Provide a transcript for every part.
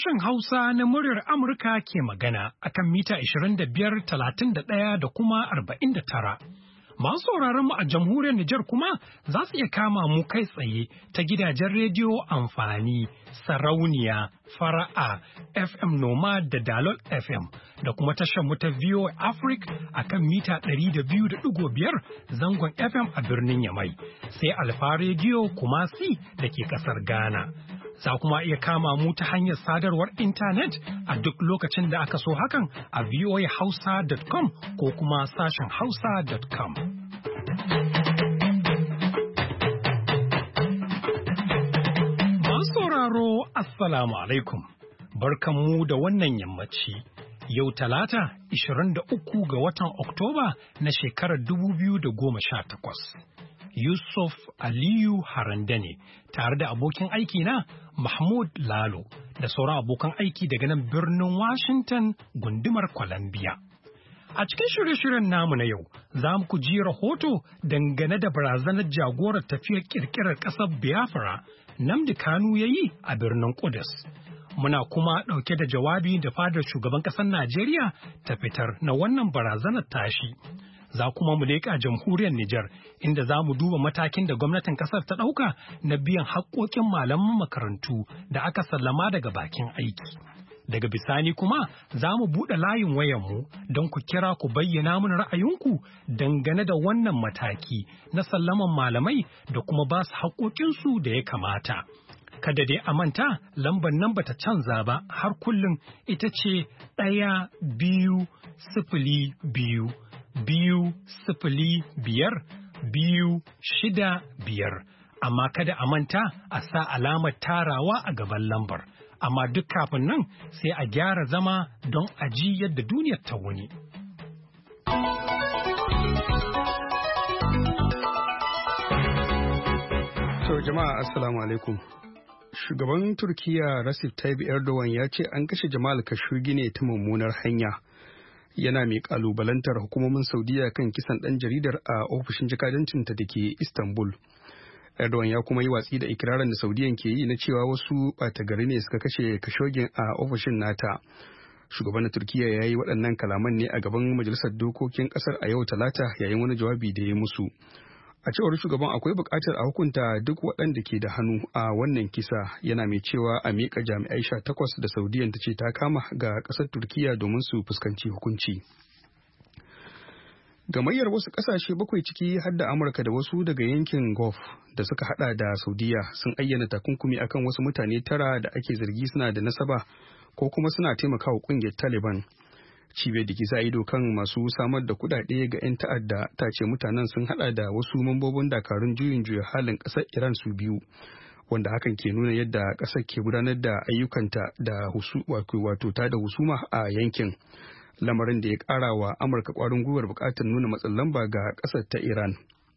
Sashen Hausa na muryar Amurka ke magana akan mita 25, 31 da kuma 49. Masu sauraron mu a jamhuriyar Nijar kuma za su iya kama mu kai tsaye ta gidajen rediyo amfani, sarauniya, fara'a, FM Noma da Dalol FM da kuma tashar mu ta VOA Africa akan mita 200.5 zangon FM a birnin Yamai, sai Alfa rediyo Kumasi da ke kasar Ghana. Za kuma iya kama mu ta hanyar sadarwar intanet a duk lokacin da aka so hakan a voahausa.com ko kuma sashen hausa.com. Masu sauraro, Assalamu alaikum. Barkanmu da wannan yammaci. Yau Talata, 23 ga watan Oktoba na shekarar 2018. Yusuf Aliyu Harande ne tare da abokin aiki na Mahmud Lalo da sauran abokan aiki daga nan birnin Washington gundumar Columbia. A cikin shirye-shiryen namu na yau za mu ku ji rahoto dangane da barazanar jagorar tafiyar kirkirar ƙasar Biafra Nnamdi Kanu ya yi a birnin Kudus. Muna kuma ɗauke da jawabi da fadar shugaban ƙasar Najeriya ta fitar na wannan barazanar tashi. Za kuma mu leƙa jamhuriyar Nijar inda za mu duba matakin da gwamnatin ƙasar ta ɗauka na biyan haƙƙoƙin malaman makarantu da aka sallama daga bakin aiki. Daga bisani kuma za mu buɗe layin wayanmu don ku kira ku bayyana mana ra'ayinku dangane da wannan mataki na sallaman malamai da kuma ba su haƙƙoƙinsu da ya kamata. Kada dai a manta lambar nan bata canza ba har kullum ita ce 1-2-0-2. 2-0-5-2-6-5, amma kada a manta a sa alamar tarawa a gaban lambar. Amma duk kafin nan sai a gyara zama don a ji yadda duniyar ta wuni. To jama'a assalamu alaikum. Shugaban Turkiyya Recep Tayyip Erdogan ya ce an kashe Jamal Khashoggi ne ta mummunar hanya. Yana mai kalubalantar hukumomin Saudiya kan kisan ɗan jaridar a ofishin jakadancinta da ke Istanbul. Erdogan ya kuma yi watsi da ikirarin da Saudiyan ke yi na cewa wasu ɓata gari ne suka kashe Khashoggi a ofishin nata. Shugaban na Turkiyya ya yi waɗannan kalaman ne a gaban Majalisar Dokokin ƙasar a yau Talata yayin wani jawabi da ya musu. A cewar shugaban akwai buƙatar a hukunta duk waɗanda ke da hannu a wannan kisa, yana mai cewa a miƙa jami'ai 18 da Saudiyan ta ce ta kama ga ƙasar Turkiyya domin su fuskanci hukunci. Gamayyar wasu ƙasashe 7 ciki har da Amurka da wasu daga yankin Gulf da suka hada da Saudiya sun ayyana takunkumi akan wasu mutane 9 da ake zargi suna da nasaba ko kuma suna taimakawa ƙungiyar Taliban. Cibiyar da ke sa ido kan masu samar da kudade ga 'yan ta'adda ta ce mutanen sun hada da wasu mambobin dakarun juyin juya halin ƙasar Iran su biyu, wanda hakan ke nuna yadda ƙasar ke gudanar da ayyukanta da wato ta da husuma a yankin, lamarin da ya ƙara wa Amurka ƙwarin gwiwar buƙatar nuna matsin lamba ga ƙasar ta Iran.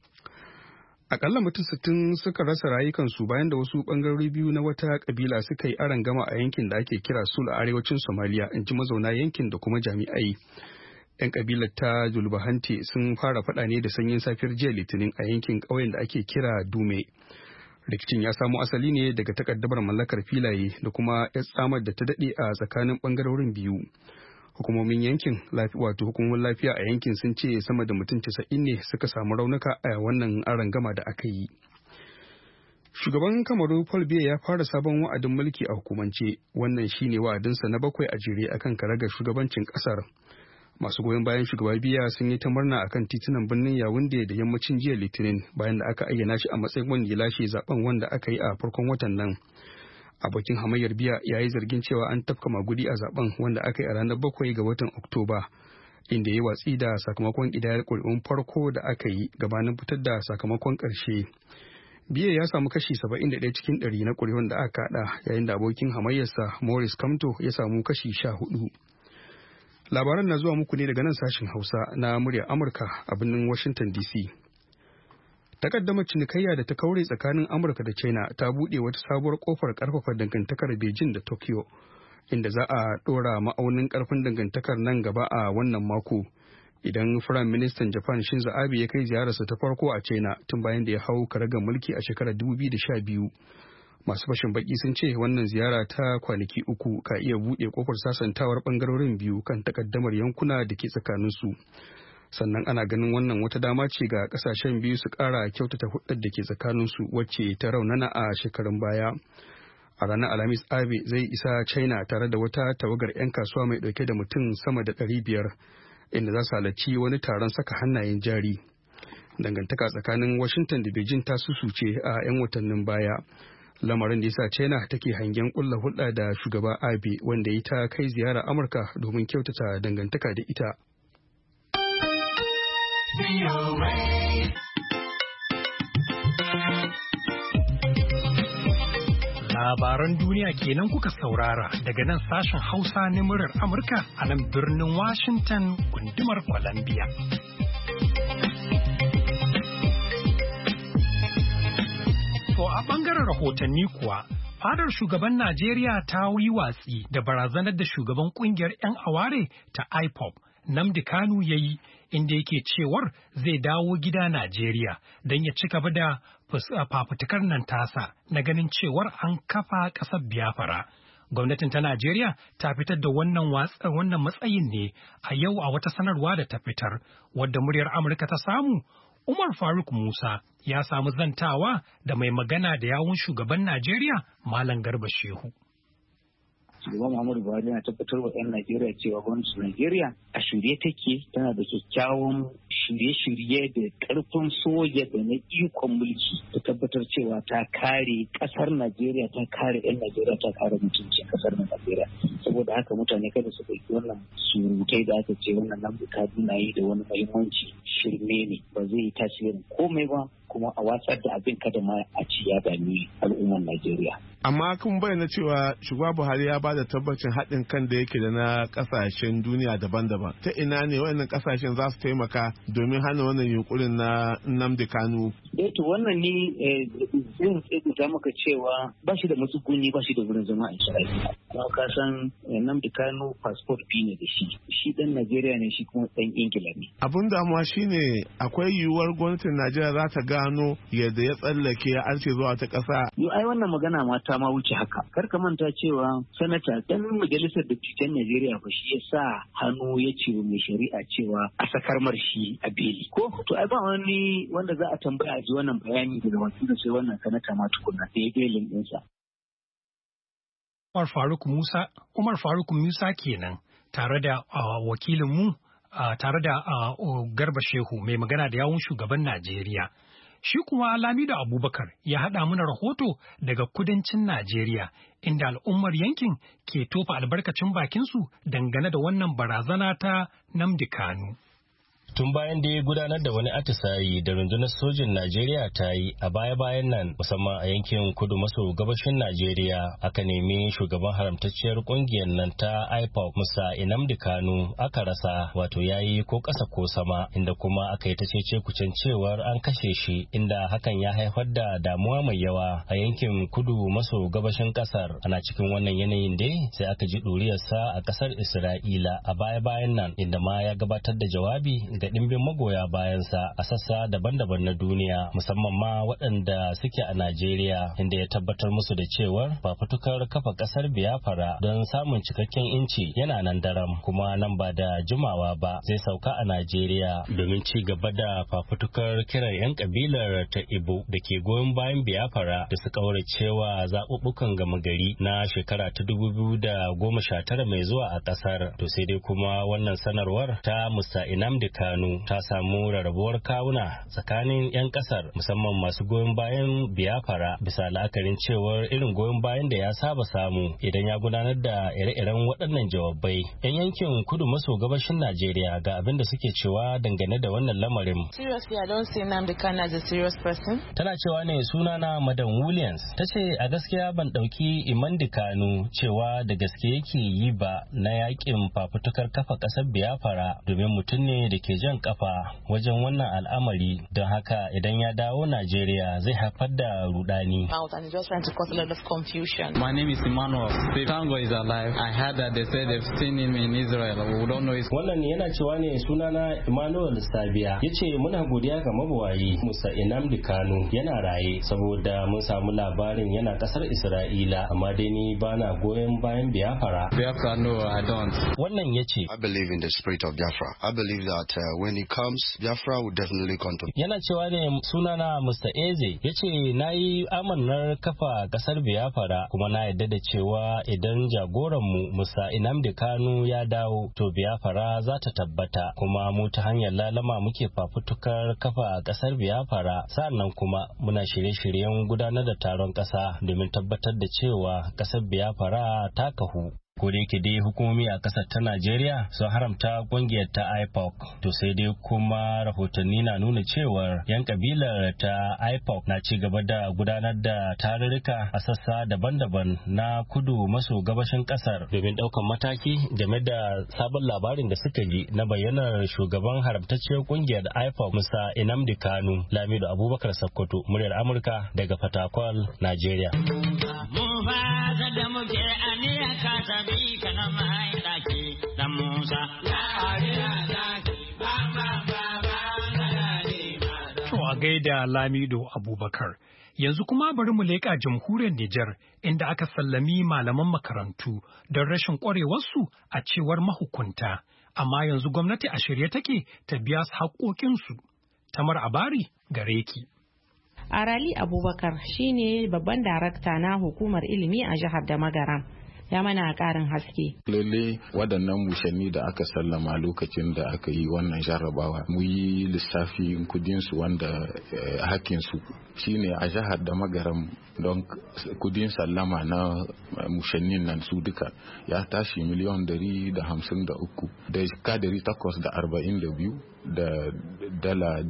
Akalla mutum 60 suka rasa rayukansu bayan da wasu bangarori biyu na wata kabila suka yi arangama a yankin da ake kira Sul a arewacin Somalia, in ji mazauna yankin da kuma jami'ai. 'Yan kabilar ta Julbahante sun fara faɗa ne da sanyin safiyar jiya Litinin a yankin ƙauyen da ake kira Dume. Rikicin ya samo asali ne daga takaddamar mallakar filaye da kuma 'yar tsamar da ta daɗe a tsakanin bangarorin biyu. Hukumomin yankin hukumomin lafiya a yankin sun ce sama da mutum 90 ne suka samu raunuka a wannan arangama da aka yi. Shugaban Kamaru Paul Biya ya fara sabon wa'adin mulki a hukumance, wannan shine wa'adinsa na 7 a jere akan karagar shugabancin kasar. Masu goyon bayan shugaba Biya sun yi ta murna akan titunan birnin Yaounde da yammacin jiya Litinin bayan da aka ayyana shi a matsayin wanda ya lashe zaben wanda aka yi a farkon watan nan. Abokin hamayyar Biya ya yi zargin cewa an tafka magudi a zaben wanda aka yi a ranar 7 ga watan Oktoba, inda ya yi watsi da sakamakon ƙidayar ƙuri'un farko da aka yi gabanin fitar da sakamakon ƙarshe. Biya ya samu kashi 71 cikin 100 na ƙuri'un da aka haɗa, yayin da abokin hamayyarsa Maurice Kamto ya samu kashi 14. Labaran na zuwa muku ne daga nan sashen Hausa na muryar Amurka a birnin Washington DC. Takaddamar cinikayya da ta kaure tsakanin Amurka da China ta buɗe wata sabuwar kofar ƙarfafa dangantakar Beijing da Tokyo, inda za a ɗora ma'aunin ƙarfin dangantakar nan gaba a wannan mako, idan Firayim Ministan Japan Shinzo Abe ya kai ziyararsa ta farko a China tun bayan da ya hau karagar mulki a shekarar 2012. Masu fashin baki sun ce wannan ziyara ta kwanaki 3 ka iya buɗe kofar sasantawar ɓangarorin biyu kan takaddamar yankuna da ke tsakaninsu. Sannan ana ganin wannan wata dama ce ga ƙasashen biyu su ƙara kyautata hulɗar da ke tsakaninsu wacce ta raunana a shekarun baya. A ranar Alhamis, Abe zai isa China tare da wata tawagar 'yan kasuwa mai ɗauke da mutum sama da 500 inda za su halarci wani taron saka hannayen jari. Dangantaka tsakanin Washington da Beijing ta susuce a 'yan watannin baya. Lamarin da ya sa China take hangen kulla hulɗa da shugaba Abe wanda ya ta kai ziyara Amurka domin kyautata dangantaka da ita. Labaran duniya kenan kuka saurara daga nan sashen Hausa na muryar Amurka a nan birnin Washington gundumar Columbia. To a ɓangaren rahotanni kuwa, fadar shugaban Najeriya ta yi watsi da barazanar da shugaban ƙungiyar 'yan aware ta IPOB, Nnamdi Kanu ya yi, inda yake cewar zai dawo gida Najeriya don ya ci gaba da fafutukar nan tasa na ganin cewar an kafa ƙasar Biafra. Gwamnatin ta Najeriya ta fitar da wannan matsayin ne a yau a wata sanarwa da ta fitar, wadda muryar Amurka ta samu. Umar Faruk Musa ya samu zantawa da mai magana da yawun shugaban Najeriya Malam Garba Shehu. Shugaban Muhammadu Buhari yana tabbatar wa 'yan Najeriya cewa gwamnatin Najeriya a shirye take, tana da kyakkyawan shirye-shirye da karfin soja da na ikon mulki ta tabbatar cewa ta kare kasar Najeriya, ta kare 'yan Najeriya, ta kare mutuncin kasar Najeriya. Saboda haka mutane kada su ɗauki wannan surutai da aka ce wannan Nnamdi Kanu na yi da wani muhimmanci, shirme ne, ba zai yi tasirin komai ba, kuma a watsar da abin kada ma a ci ya dami al'ummar Najeriya. Amma kun bayyana cewa shugaba Buhari ya ba da tabbacin haɗin kan da yake da na ƙasashen duniya daban-daban. Ta ina ne waɗannan ƙasashen za su taimaka domin hana wannan yunkurin na Nnamdi Kanu? To wannan ne zai tsaye maka cewa ba shi da matsuguni, ba shi da wurin zama a Isra'ila. Kuma ka san Nnamdi Kanu passport biyu ne da shi. Shi ɗan Najeriya ne, shi kuma ɗan Ingila ne. Abun damuwa shine akwai yiwuwar gwamnatin Najeriya za ta gano yadda ya tsallake ya arce zuwa ta ƙasa. Ai wannan magana ma ta ma wuce haka. Kar ka manta cewa sanata ɗan majalisar dattijan Najeriya fa shi ya sa hannu ya ce wa mai shari'a cewa a sakar mar shi a beli. Ko to ai ba wani wanda za a tambaya a ji wannan bayani daga wasu da sai wannan sanata ma tukunna da ya belin ɗinsa. Umar Faruk Musa kenan tare da wakilinmu tare da Garba Shehu mai magana da yawun shugaban Najeriya. Shi kuma Lamido Abubakar ya haɗa mana rahoto daga kudancin Najeriya, inda al'ummar yankin ke tofa albarkacin bakinsu dangane da wannan barazana ta Nnamdi Kanu. Tun bayan da ya gudanar da wani atisayi da rundunar sojin Najeriya ta yi a baya-bayan nan, musamman a yankin kudu maso gabashin Najeriya, aka nemi shugaban haramtacciyar kungiyar nan ta IPOB Musa Nnamdi Kanu aka rasa, wato yayi ko ƙasa ko sama, inda kuma aka yi ta cece kucen cewar an kashe shi, inda hakan ya haifar da damuwa mai yawa a yankin kudu maso gabashin ƙasar. Ana cikin wannan yanayin dai sai aka ji ɗuriyarsa a ƙasar Isra'ila a baya-bayan nan, inda ma ya gabatar da jawabi ga ɗimbin magoya bayansa a sassa daban-daban na duniya, musamman ma waɗanda suke a Najeriya, inda ya tabbatar musu da cewar fafutukar kafa ƙasar Biafra don samun cikakken inci yana nan daram, kuma nan ba da jimawa ba zai sauka a Najeriya domin ci gaba da fafutukar kiran 'yan kabilar ta Igbo da ke goyon bayan Biafra da su kauracewa zaɓuɓɓukan gama gari na shekara ta 2019 mai zuwa a ƙasar. To sai dai kuma wannan sanarwar ta Musa Nnamdi Kanu ta samu rarrabuwar kawuna tsakanin 'yan kasar, musamman masu goyon bayan Biafra, bisa la'akarin cewar irin goyon bayan da ya saba samu idan ya gudanar da ire-iren waɗannan jawabai. 'Yan yankin kudu maso gabashin Najeriya ga abin da suke cewa dangane da wannan lamarin. Tana cewa ne sunana Madam Williams. Ta ce a gaskiya ban ɗauki Nnamdi Kanu cewa da gaske yake yi ba na yakin fafutukar kafa ƙasar Biafra, domin mutum ne da ke jan kafa wajen wannan al'amari, don haka idan ya dawo Najeriya zai haifar da rudani. My name is Emmanuel. Tango is alive. I heard that they said they've seen him in Israel. We don't know his... Wannan yana cewa ne sunana Emmanuel Sabiya. Yace muna godiya ga mabuwayi Musa Nnamdi Kanu yana raye saboda mun samu labarin yana kasar Isra'ila, amma dai ni bana goyon bayan Biafra. Biafra, no, I don't. Wannan yace I believe in the spirit of Biafra. I believe that when it comes, Biafra will definitely come to. Yana cewa ne sunana Mr. Eze. Yace nayi amannar kafa kasar Biafra, kuma na yadda da cewa idan jagoranmu Musa Nnamdi Kanu ya dawo to Biafra za ta tabbata, kuma mu ta hanyar lalama muke fafutukar kafa kasar Biafra. Sannan kuma muna shirye-shiryen gudanar da taron kasa domin tabbatar da cewa kasar Biafra ta kahu. Ko da yake dai hukumomi a kasar ta Najeriya sun haramta kungiyar ta IPOC, to sai dai kuma rahotanni na nuna cewar yan kabilar ta IPOC na ci gaba da gudanar da tarurruka a sassa daban-daban na kudu maso gabashin kasar domin daukan mataki game da sabon labarin da suka ji na bayyanar shugaban haramtacciyar kungiyar IPOC Musa Nnamdi Kanu. Lamido Abubakar Sakkwato, muryar Amurka daga Fatakwal, Najeriya. To a gaida Lamido Abubakar. Yanzu kuma bari mu leƙa jamhuriyar Nijar inda aka sallami malaman makarantu don rashin ƙwarewarsu a cewar mahukunta. Amma yanzu gwamnati a shirye take ta biya su haƙoƙinsu. Tamar Abari gare ki. Arali Abubakar shine babban darakta na hukumar ilimi a jihar da Magaram. Ya mana ƙarin haske. Lalle waɗannan mushanni da aka sallama lokacin da aka yi wannan jarrabawa mu yi lissafi kudinsu wanda hakinsu shine a jihar da Magaram, don kudin sallama na mushannin nan su duka ya tashi miliyan 153 da kadari 842 da dala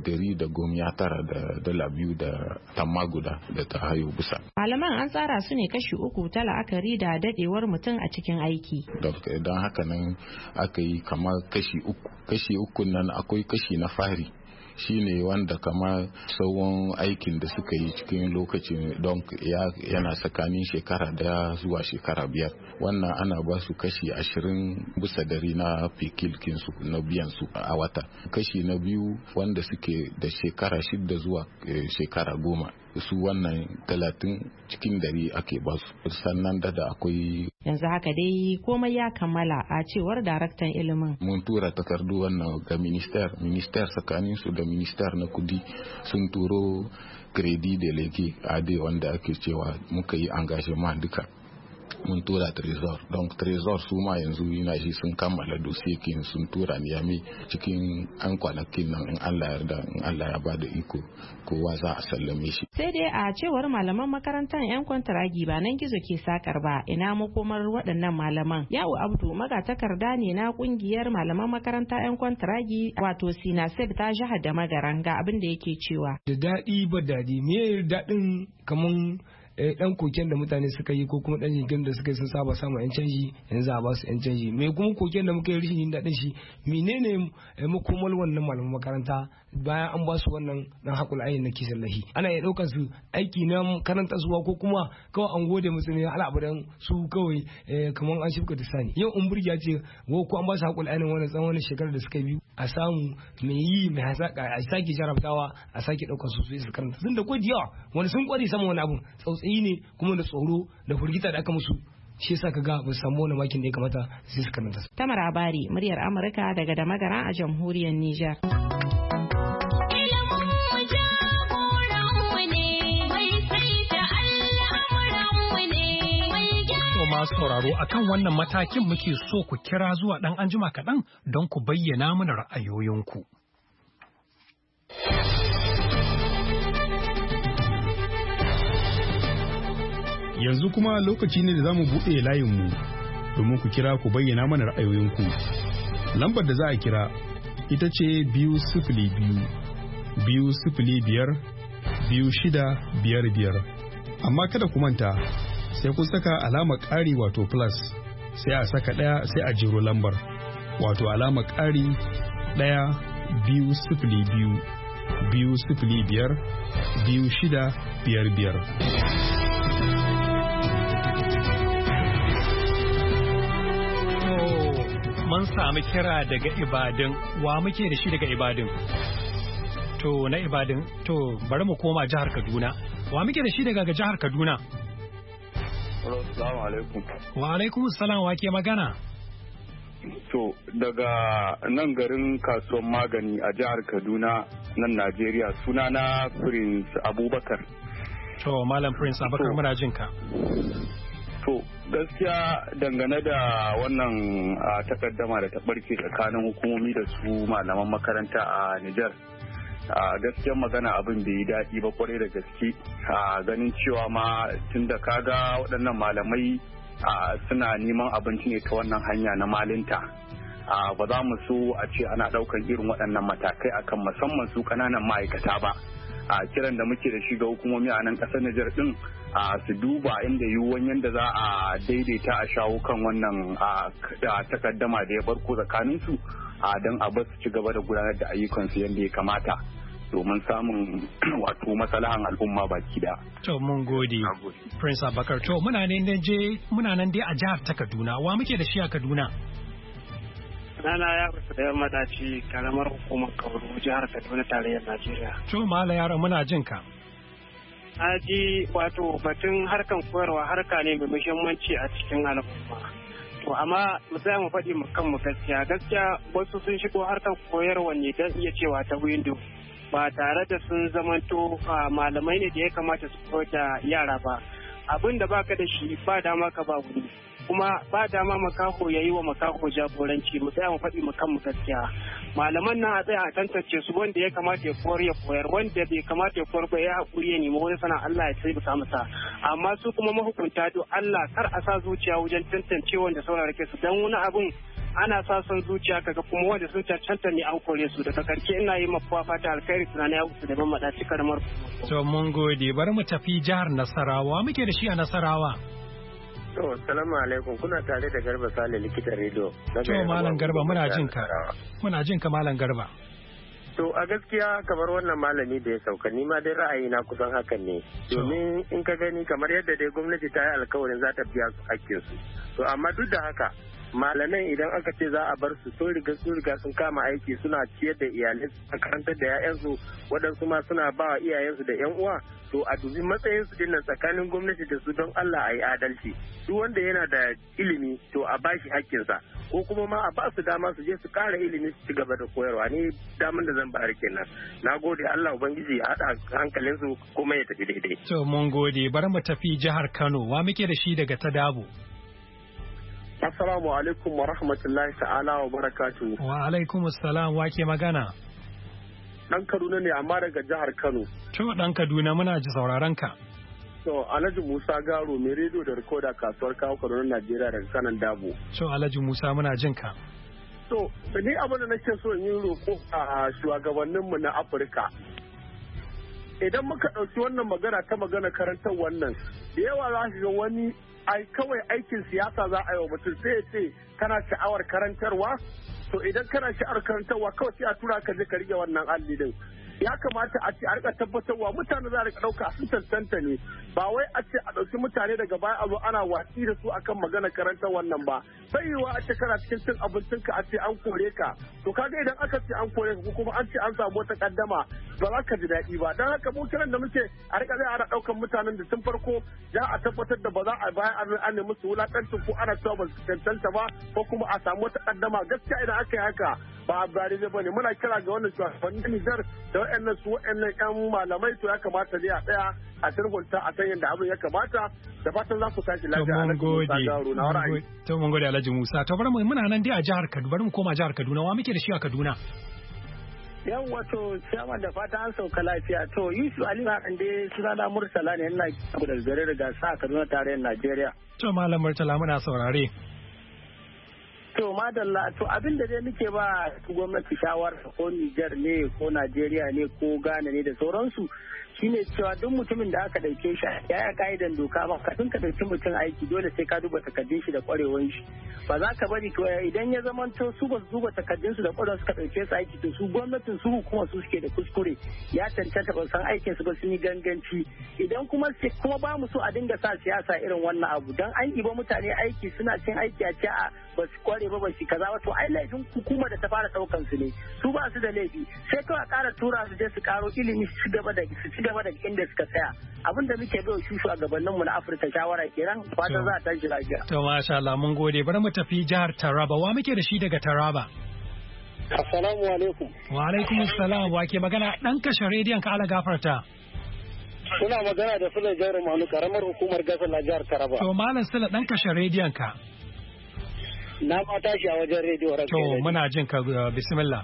119 da dala 2 da tamma guda da ta hayo bisa. Malaman an tsara su ne kashi 3 ta la'akari da dadewar mutum a cikin aiki. Don haka nan aka yi kamar kashi 3. Kashi 3 nan akwai kashi na fari, shine wanda kama tsawon aikin da suka yi cikin lokacin don yana tsakanin shekara 1 zuwa shekara 5. Wannan ana ba su kashi 20 bisa dari na fikilkinsu na biyan su a wata. Kashi na biyu wanda suke da shekara 6 zuwa shekara 10, su wannan 30 cikin dari ake ba su. Sannan da akwai yanzu haka dai komai ya kammala a cewar daraktan ilimin. Mun tura takardu wannan ga minister tsakanin su da minister na kudi sun turo credit delege ade wanda ake cewa muka yi engagement duka. Mun tura trésor, donc trésor su ma yanzu yana shi sun kammala dosiyekin sun tura Niamey cikin an kwanakin nan in Allah ya bada iko kowa za a sallame shi. Sai dai a cewar malaman makarantar 'yan kwantaragi ba nan gizo ke sakar ba, ina makomar waɗannan malaman. Yawo Abdu magatakarda ne na kungiyar malaman makaranta 'yan kwantaragi wato Sinaseb ta jihar da Magaran, ga abin da yake cewa. Da daɗi ba daɗi, me daɗin kaman dan koken da mutane suka yi ko kuma dan jingin da suka yi sun saba samun yan canji, yanzu a ba su yan canji. Me kuma koken da muka yi rashin yin daɗin shi, menene makomar wannan malaman makaranta bayan an ba su wannan dan hakul ayin na kisan lahi? Ana iya ɗaukar su aiki na karanta suwa ko kuma kawai an gode musu ne al'abadan su kawai kamar an shifka da sani. Yau in burgiya ce ko an ba su hakul ayin wannan tsawon shekarar da suka biyu a samu mai yi mai hasaka a sake jarabtawa a sake ɗaukar su su karanta. Sun da kwaji yawa wani sun kware sama wani abu tsautsayi ne kuma da tsoro da firgita da aka musu, shi yasa kaga ba su samu wani makin da ya kamata sai su karanta. Tamar Abari, muryar Amurka daga da Magara a jamhuriyar Nijar. Masu sauraro akan wannan matakin muke so ku kira zuwa ɗan anjima kaɗan don ku bayyana mana ra'ayoyinku. Yanzu kuma lokaci ne da za mu buɗe layinmu domin ku kira ku bayyana mana ra'ayoyinku. Lambar da za a kira ita ce 202-205-2655. Amma kada ku manta sai kun saka alamar ƙari wato plus sai a saka ɗaya sai a jiro lambar wato alamar ƙari 1 202-205-2655. Mun sami kira daga Ibadan. Wa muke da shi daga Ibadan? To na Ibadan, to bari mu koma jihar Kaduna. Wa muke da shi daga jihar Kaduna? Assalamu alaikum. Wa alaikum assalam, wa ke magana? To daga nan garin kasuwan magani a jihar Kaduna nan Najeriya, sunana Prince Abubakar. To Malam Prince Abubakar muna jin ka. To gaskiya dangane da wannan takaddama da ta barke tsakanin hukumomi da su malaman makaranta a Nijar. Gaskiyar magana abin bai yi daɗi ba kwarai da gaske, ganin cewa ma tun da kaga waɗannan malamai suna neman abinci ne ta wannan hanya na malinta. Ba za mu so a ce ana ɗaukar irin waɗannan matakai akan musamman su ƙananan ma'aikata ba. Kiran da muke da shi ga hukumomi a nan ƙasar Nijar ɗin su duba inda yiwuwan yadda za a daidaita a shawo kan wannan takaddama da ya barko tsakaninsu don a basu ci gaba da gudanar da ayyukansu yadda ya kamata domin samun wato maslahan al'umma baki da. To mun gode Prince Abubakar. To muna nan dai a jihar ta Kaduna. Wa muke da shi a Kaduna? Nana ya rufe da madaci karamar hukumar Kauru jihar Kaduna tarayyar Najeriya. To mala yaro muna jin ka. Aji wato batun harkan koyarwa harka ne mai muhimmanci a cikin al'umma. To amma mu tsaya mu faɗi mu kanmu gaskiya wasu sun shigo harkan koyarwa ne don iya cewa ta windo ba tare da sun zamanto malamai ne da ya kamata su koyar da yara ba. Abin da baka da shi ba dama ka ba wuri. Kuma ba dama makaho ya yi wa makaho jagoranci mu tsaya mu faɗi mu kanmu gaskiya malaman nan a tsaya a tantance su wanda ya kamata ya koyar wanda bai kamata ya koyar ba ya haƙuri ya nemi wani sana Allah ya sai bisa masa amma su kuma mahukunta do Allah kar a sa zuciya wajen tantance wanda saurare su dan wani abun ana sa son zuciya kaga kuma wanda sun cancanta ne an kore su daga karshe ina yi mafuwa fata alkhairi tunani ya wuce da ban madaci karamar. To mun gode bari mu tafi jihar Nasarawa muke da shi a Nasarawa. To, salamu alaikum kuna tare da Garba Sale likitan rediyo. To, Malam Garba muna jin ka. Muna jin ka Malam Garba. To, a gaskiya kamar wannan malami da ya sauka ni ma dai ra'ayi na kusan hakan ne. Domin in ka gani kamar yadda dai gwamnati ta yi alkawarin za ta biya su hakkin su. To, amma duk da haka malamai idan aka ce za a bar su sun riga sun kama aiki suna ciyar da iyalai a karantar da 'ya'yansu waɗansu ma suna ba wa iyayensu da 'yan uwa to a dubi matsayin su dinnan tsakanin gwamnati da su don Allah a yi adalci duk wanda yana da ilimi to a bashi hakkinsa ko kuma ma a ba su dama su je su ƙara ilimi su ci gaba da koyarwa ni daman da zan bayar kenan na gode Allah ubangiji ya haɗa hankalinsu kuma ya tafi daidai. To mun gode bari mu tafi jihar Kano wa muke da shi daga Tadabo. Assalamu alaikum wa rahmatullahi ta'ala wa barakatu. Wa alaikum assalam wa ke magana? Dan Kaduna ne amma daga jihar Kano. To dan Kaduna muna ji sauraron ka. To Alhaji Musa Garo mai rediyo da rikoda kasuwar kawo Kaduna Najeriya daga kanan Dabo. To Alhaji Musa muna jin ka. To ni abin da nake so in yi roƙo a shugabanninmu na Afirka. Idan muka ɗauki wannan magana ta magana karantar wannan da yawa za su ga wani kawai aikin siyasa za a yi wa mutum sai ya ce kana sha'awar karantarwa to idan kana sha'awar karantarwa kawai sai a tura ka je ka rike wannan alli din ya kamata a ce a rika tabbatarwa mutane za a rika ɗauka sun tantanta ne ba wai a ce a ɗauki mutane daga baya a zo ana watsi da su akan magana karantar wannan ba bai yiwuwa a ce kana cikin cin abincinka a ce an kore ka to kaga idan aka ce an kore ka ko kuma an ce an samu wata kaddama ba za ka ji daɗi ba don haka mu kiran da muke a rika zai ana ɗaukan mutanen da tun farko za a tabbatar da ba za a baya an nemi su wulaƙancin ko ana cewa ba su cancanta ba ko kuma a samu wata kaddama gaskiya idan aka yi haka ba a daidai ba ne muna kira ga wannan shugabannin Nijar da waɗannan su waɗannan ƴan malamai to ya kamata dai a tsaya a turgunta a san yadda abin ya kamata da fatan za ku tashi lafiya. To mun gode Alhaji Musa. To bari muna nan dai a jihar Kaduna bari mu koma jihar Kaduna wa muke da shi a Kaduna. Yan wato ciyama da fata an sauka lafiya to Yusuf Ali Hakan dai sunana Mursala ne ina abu da gare daga sa Kaduna tarayyar Najeriya. To Malam Murtala muna saurare. To madalla to abin da dai muke ba gwamnati shawara ko Niger ne ko Najeriya ne ko Ghana ne da sauransu shine cewa duk mutumin da aka dauke shi ya ka'idan doka ba kafin ka dauki mutum aiki dole sai ka duba takardun shi da kwarewan shi ba za ka bari to idan ya zamanto su ba su duba takardun su da kwarewan suka dauke su aiki to su gwamnatin su kuma su suke da kuskure ya cancanta ba san aikin su ba sun yi ganganci idan kuma ba mu so a dinga sa siyasa irin wannan abu dan an iba mutane aiki suna cin aiki a ce a ba su kware ba shi kaza ba to ai laifin hukuma da ta fara daukan su ne su ba su da laifi sai kawai a ƙara tura su je su karo ilimi su ci gaba da inda suka tsaya abin da muke bai su shugabannin mu na Afirka shawara kenan fatan za a tashi lafiya to masha Allah mun gode bari mu tafi jihar Taraba wa muke da shi daga Taraba assalamu alaikum wa alaikum assalam wa ke magana dan kashe rediyon ka ala gafarta suna magana da Sule Jairu Manu karamar hukumar gasar na jihar Taraba to malam Sule dan kashe rediyon ka na ma tashi a wajen rediyo to muna jin ka bismillah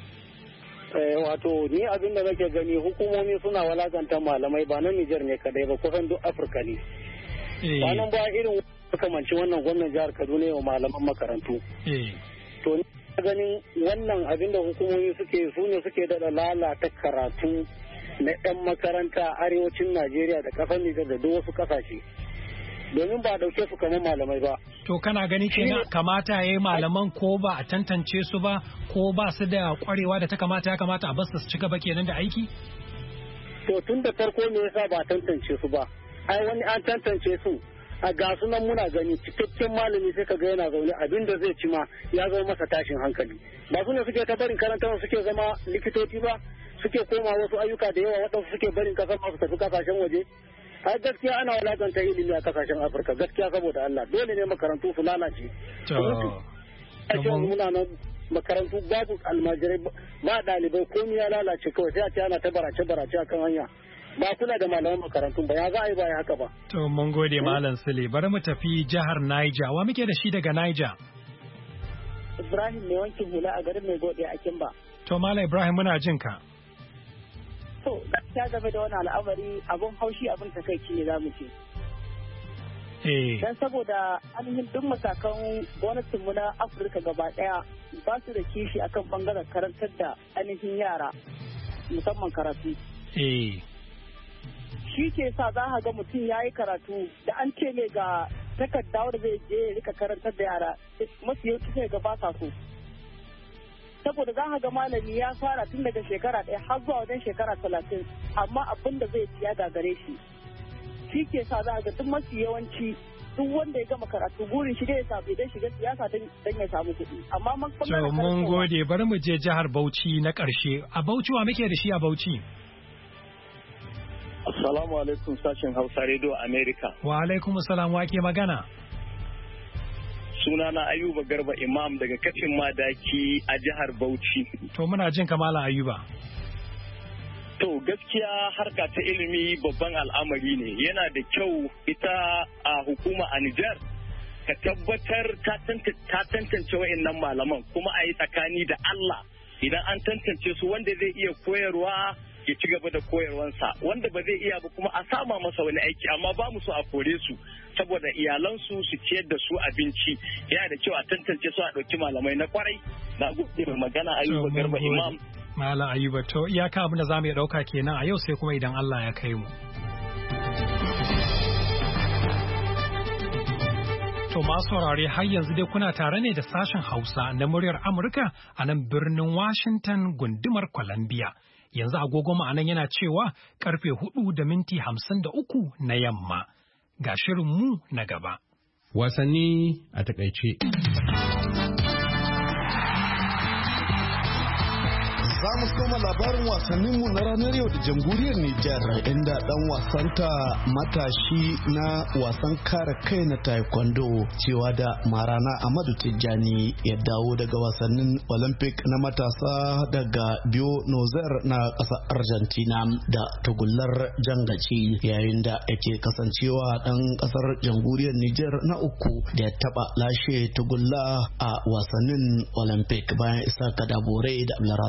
wato ni abin da nake gani hukumomi suna walakanta malamai ba na Nijar ne kadai ba kusan duk Afirka ne ba nan ba irin kamanci wannan gwamnan jihar Kaduna wa malaman makarantu to ni ganin wannan abin da hukumomi su ne suke da lalata karatu na 'yan makaranta arewacin Najeriya da kasar Nijar da duk wasu kasashe domin ba a dauke su kamar malamai ba. To kana gani kenan kamata ya yi malaman ko ba a tantance su ba ko ba su da kwarewa da ya kamata a basu su ci gaba kenan da aiki? To tun da farko ne yasa ba a tantance su ba. Ai wani an tantance su a ga su nan muna gani cikakken malami sai ka ga yana zaune abin da zai ci ma ya zama masa tashin hankali. Ba su ne suke ta barin karantarwa suke zama likitoci ba suke koma wasu ayyuka da yawa waɗansu suke barin kasar masu tafi kasashen waje. Ai gaskiya ana walakanta ilimi a kasashen Afirka gaskiya saboda Allah dole ne makarantu su lalace. Muna nan makarantu babu almajirai ba ɗalibai komai ya lalace kawai sai a ce ana ta barace akan hanya. Ba kula da malaman makarantun ba ya za a yi ba ya haka ba. To mun gode Malam Sule bari mu tafi jihar Niger wa muke da shi daga Niger. Ibrahim mai wankin hula a garin mai gode a Kimba. To Malam Ibrahim muna jin ka. To, gaskiya game da wani al'amari abin haushi abin takaici ne za mu ce. Dan saboda ainihin duk matakan gwamnatinmu na Afirka gaba ɗaya ba su da kishi akan bangaren karantar da ainihin yara musamman karatu. Shi ke sa za ga mutum ya yi karatu da an ce ne ga takarda da zai je ya rika karantar da yara masu yau sai ga ba sa so. Saboda za ga malami ya fara tun daga shekara 1 har zuwa wajen shekara 30 amma abin da zai ciya gagare shi ke sa za ga duk mafi yawanci duk wanda ya gama karatu burin shi da ya samu idan shiga siyasa don ya samu kuɗi amma mun gode bari mu je jihar Bauchi na ƙarshe a Bauchi wa muke da shi a Bauchi Assalamu alaikum sashen Hausa Radio America wa alaikum assalam wa ke magana sunana Ayuba Garba Imam daga kafin madaki a jihar Bauchi. To muna jin kamala Ayuba. To gaskiya harka ta ilimi babban al'amari ne yana da kyau ita a hukuma a Nijar ka tabbatar ta tantance wa'annan malaman kuma a yi tsakani da Allah idan an tantance su wanda zai iya koyarwa ya ci gaba da koyarwansa wanda ba zai iya ba kuma a sama masa wani aiki amma ba mu so a kore su saboda iyalansu su ciyar da su abinci yana da kyau a tantance su a ɗauki malamai na kwarai na gode mai magana Ayuba Garba Imam Malam Ayuba to iyaka abin da zamu iya ɗauka kenan a yau sai kuma idan Allah ya kai mu To masu saurare har yanzu dai kuna tare ne da sashen Hausa na muryar Amurka a nan birnin Washington gundumar Columbia. Yanzu agogo ma'anan yana cewa karfe 4:53 na yamma. Ga shirinmu na gaba. Wasanni a takaice. Za mu soma labarin wasanninmu na ranar yau da jamhuriyar Nijar inda dan wasanta matashi na wasan kare kai na taekwondo cewa da Marana Amadu Tijjani ya dawo daga wasannin Olympic na matasa daga Buenos Aires na ƙasar Argentina da tagullar jangaci yayin da yake kasancewa dan ƙasar jamhuriyar Nijar na uku da ya taba lashe tagulla a wasannin Olympic bayan isa Kadabore da Abdulrazak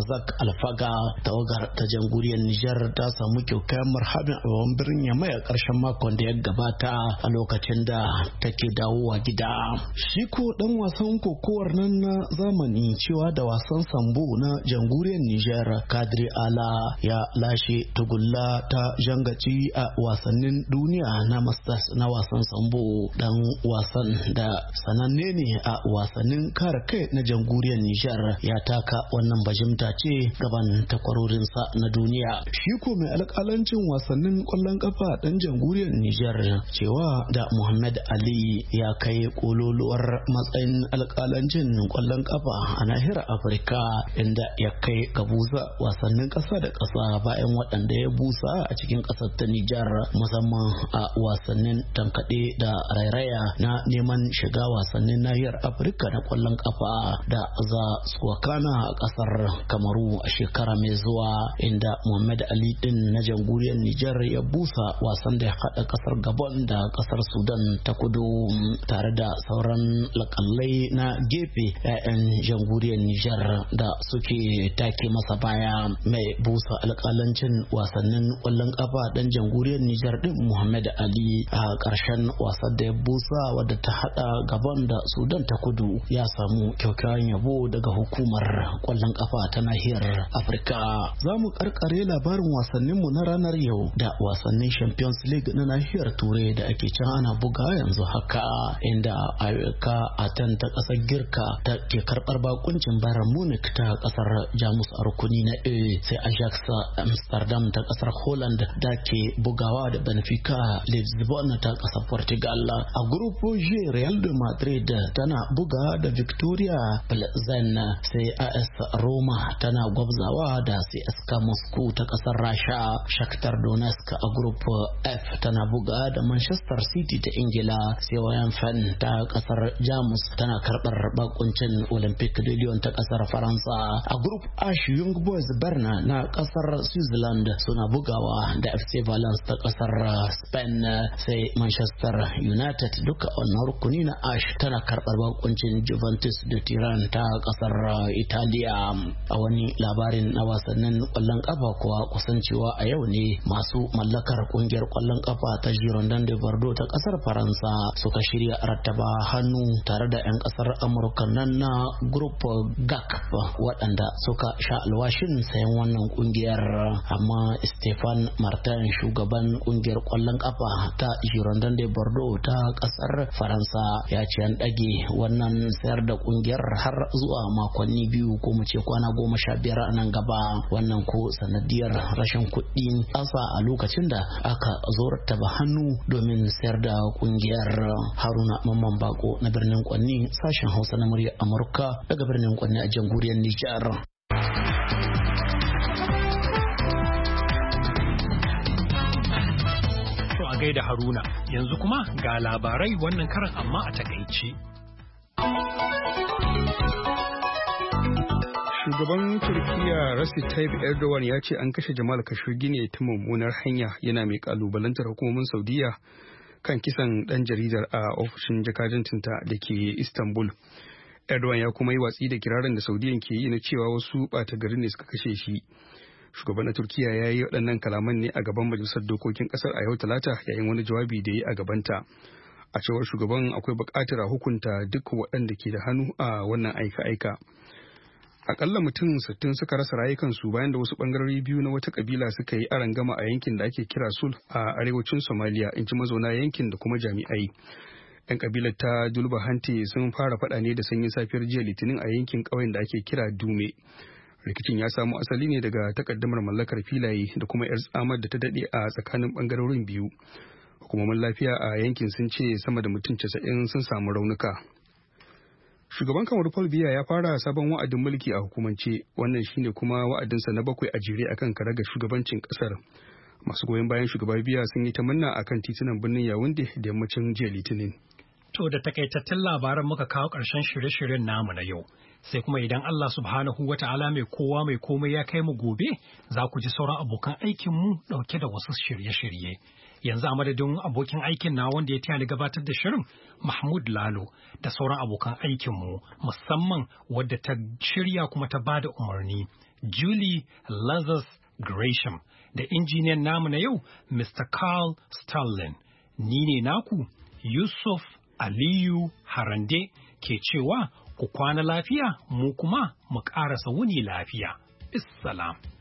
Alfaga. Tawagar ta jamhuriyar Nijar ta samu kyaukyawar marhabin a babban birnin Yamai a ƙarshen makon da ya gabata a lokacin da take dawowa gida. Shi ko dan wasan kokowar nan na zamani cewa da wasan sambo na jamhuriyar Nijar Kadri Ala ya lashe tugulla ta jangaci a wasannin duniya na Masters na wasan sambo. Dan wasan da sananne ne a wasannin kare kai na jamhuriyar Nijar ya taka wannan bajimta ce gaban takwarorinsa na duniya. Shi ko mai alƙalancin wasannin ƙwallon kafa ɗan jamhuriyar Nijar cewa da Muhammad Ali ya kai kololuwar matsayin alƙalancin ƙwallon kafa a nahiyar Afirka inda ya kai ga busa wasannin ƙasa da ƙasa bayan waɗanda ya busa a cikin ƙasar ta Nijar musamman a wasannin tankaɗe da rairaya na neman shiga wasannin nahiyar Afirka na ƙwallon kafa da za su wakana a ƙasar Kamaru a shekara mai zuwa, inda Muhammad Ali din na jamhuriyar Nijar ya busa wasan da ya haɗa ƙasar Gabon da ƙasar Sudan ta kudu tare da sauran lakallai na gefe 'ya'yan jamhuriyar Nijar da suke take masa baya. Mai busa alƙalancin wasannin ƙwallon ƙafa ɗan jamhuriyar Nijar din Muhammad Ali a ƙarshen wasan da ya busa wadda ta haɗa Gabon da Sudan ta kudu ya samu kyakkyawan yabo daga hukumar ƙwallon ƙafa ta nahiyar Afirka. Za mu karkare labarin wasanninmu na ranar yau da wasannin Champions League na nahiyar Turai da ake can ana buga yanzu haka, inda AEK Athens ta ƙasar Girka ta ke karɓar bakuncin Bayern Munich ta ƙasar Jamus a rukuni na A, sai Ajax Amsterdam ta ƙasar Holland da ke bugawa da Benfica Lisbon ta ƙasar Portugal. A grupo G, Real de Madrid tana buga da Victoria Plzen, sai AS Roma tana gwabzawa da CSKA Moscow ta ƙasar Rasha. Shakhtar Donetsk a group F tana buga da Manchester City ta Ingila, sai Wayenfen ta ƙasar Jamus tana karɓar bakuncin Olympique de Lyon ta ƙasar Faransa. A group H, Young Boys Berna na ƙasar Switzerland suna bugawa da FC Valence ta ƙasar Spain, sai Manchester United duka wannan rukuni na H tana karɓar bakuncin Juventus de Turin ta ƙasar Italiya. A wani labarin na wasannin ƙwallon ƙafa kuwa kusancewa a yau ne masu mallakar ƙungiyar ƙwallon ƙafa ta Girondins de Bordeaux ta ƙasar Faransa suka shirya rattaba hannu tare da 'yan ƙasar Amurka nan na Group GAC waɗanda suka sha alwashin sayan wannan ƙungiyar, amma Stefan Martin shugaban ƙungiyar ƙwallon ƙafa ta Girondins de Bordeaux ta ƙasar Faransa ya ce an ɗage wannan sayar da ƙungiyar har zuwa makonni biyu ko mu ce kwana 15 a nan gaba. Wannan ko sanadiyar rashin kuɗi ƙasa a lokacin da aka zo rattaba hannu domin sayar da ƙungiyar. Haruna Mamman Bako na birnin Kwanni, sashen Hausa na muryar Amurka daga birnin Kwanni a jamhuriyar Nijar. To a gaida Haruna, yanzu kuma ga labarai wannan karan amma a takaice. Shugaban Turkiyya Recep Tayyip Erdogan ya ce an kashe Jamal Khashoggi ne ta mummunar hanya, yana mai kalubalantar hukumomin Saudiya kan kisan dan jaridar a ofishin jakadancinta da ke Istanbul. Erdogan ya kuma yi watsi da kirarin da Saudiyan ke yi na cewa wasu ɓata gari ne suka kashe shi. Shugaban na Turkiyya ya yi waɗannan kalaman ne a gaban majalisar dokokin ƙasar a yau Talata yayin wani jawabi da ya yi a gabanta. A cewar shugaban akwai buƙatar a hukunta duk waɗanda ke da hannu a wannan aika-aika. Akalla mutum 60 suka rasa rayukansu bayan da wasu bangarori biyu na wata kabila suka yi arangama a yankin da ake kira Sul a arewacin Somalia, in ji mazauna yankin da kuma jami'ai. 'Yan kabilar ta Dulba Hante sun fara faɗa ne da sanyin safiyar jiya Litinin a yankin ƙauyen da ake kira Dume. Rikicin ya samu asali ne daga takaddamar mallakar filaye da kuma 'yar tsamar da ta daɗe a tsakanin bangarorin biyu. Hukumomin lafiya a yankin sun ce sama da mutum 90 sun samu raunuka. Shugaban Kamaru Paul Biya ya fara sabon wa'adin mulki a hukumance, wannan shine kuma wa'adinsa na 7 a jere akan karagar shugabancin kasar. Masu goyon bayan shugaba Biya sun yi tamanna akan titunan birnin Yaounde da yammacin jiya Litinin. To da takaitattun labaran muka kawo ƙarshen shirye-shiryen namu na yau. Sai kuma idan Allah subhanahu wa ta'ala mai kowa mai komai ya kai mu gobe, za ku ji sauran abokan aikinmu ɗauke da wasu shirye-shirye. Yanzu a madadin abokin aikin na wanda ya taya ni gabatar da shirin Mahmud Lalo da sauran abokan aikinmu musamman wadda ta shirya kuma ta bada umarni Julie Lazarus Gresham, da injiniyan namu na yau, Mr. Carl Stalin. Ni ne naku, Yusuf Aliyu Harande, ke cewa ku kwana lafiya, mu kuma mu ƙarasa wuni lafiya. Bissalam.